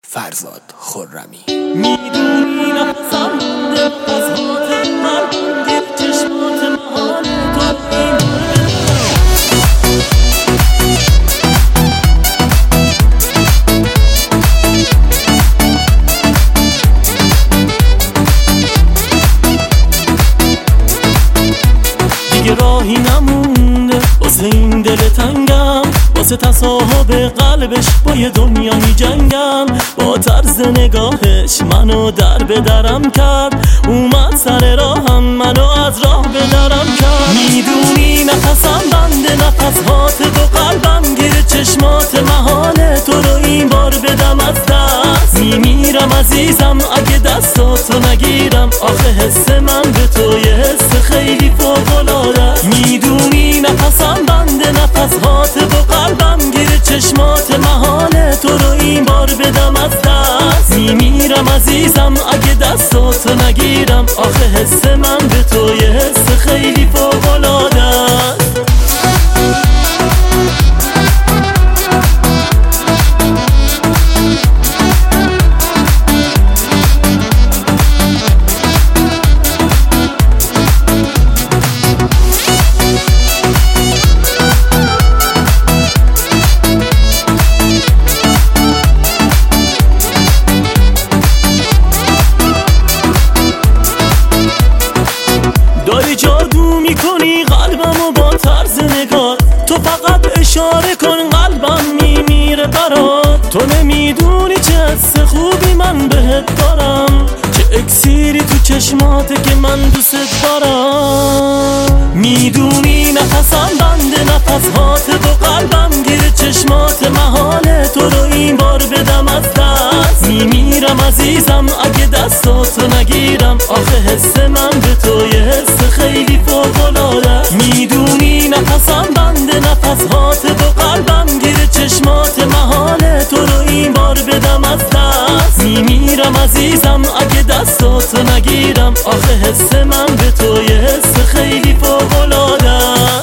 فرزاد خرمی. میدونی نفسم مونده از هات مرگیر چشمات مهان تو دیگه راهی نمونده واسه این دل تنگم، واسه تصاحب قلبش با یه دنیا می جنگم. با طرز نگاهش منو در به درم کرد، اومد سر راهم منو از راه به درم کرد. میدونی نفسم بنده نفسهات دو قلبم گیر چشمات محاله تو رو این بار بدم از دست. میمیرم عزیزم اگه دستاتو نگیرم، آخه حس من به تو یه حس خیلی فوق‌العاده. میدونی نفسم بنده نفسهات دو قلبم گیر چشمات محاله تو رو این بار بدم از دست. میمیرم عزیزم اگه دستاتو نگیرم، آخه حس من به تو یه حس خیلی فوق‌العاده. داری جادو میکنی قلبمو با طرز نگاه، تو فقط اشاره کن قلبم میمیره برات. تو نمیدونی چه حس خوبی من بهت دارم، چه اکسیری تو چشماته که من دوست دارم. میدونی نفسم بنده نفسهات دو قلبم گیر چشمات محاله تو رو این بار بدم از دست. میمیرم عزیزم اگه دستاتو نگیرم، آخه حس من به تو یه حس خیلی فوق‌العاده. میدونی نفسم بنده نفسهات دو قلبم گیر چشمات محاله تو رو این بار بدم از دست. میمیرم عزیزم اگه دستاتو نگیرم، آخه حس من به تو یه حس خیلی فوق‌العاده.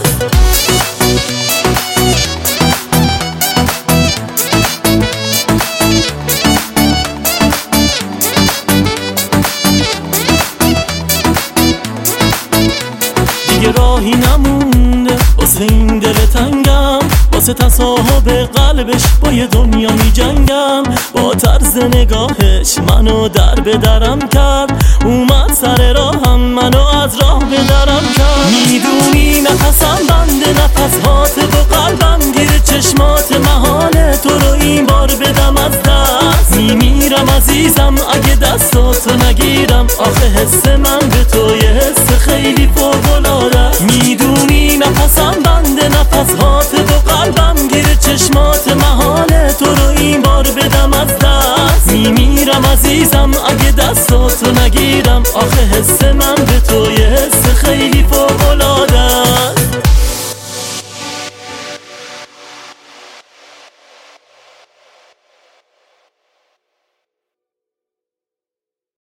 دیگه راهی نمونده واسه این دل تنگم، واسه تصاحب قلبش با یه دنیا می جنگم. با طرز نگاهش منو در به درم کرد، اومد سر راهم منو از راه به درم کرد. میدونی نفسم بنده نفسهات دو قلبم گیر چشمات محاله تو رو این بار بدم از دست. میمیرم عزیزم اگه دستاتو نگیرم، آخه حس من به تو یه حس خیلی فوق‌العاده. میدونی نفسم بنده نفسهات دو قلبم گیر چشمات محاله تو رو این بار بدم از دست. میمیرم عزیزم اگه دستاتو نگیرم، آخه حس من به تو یه حس خیلی فوق‌العاده.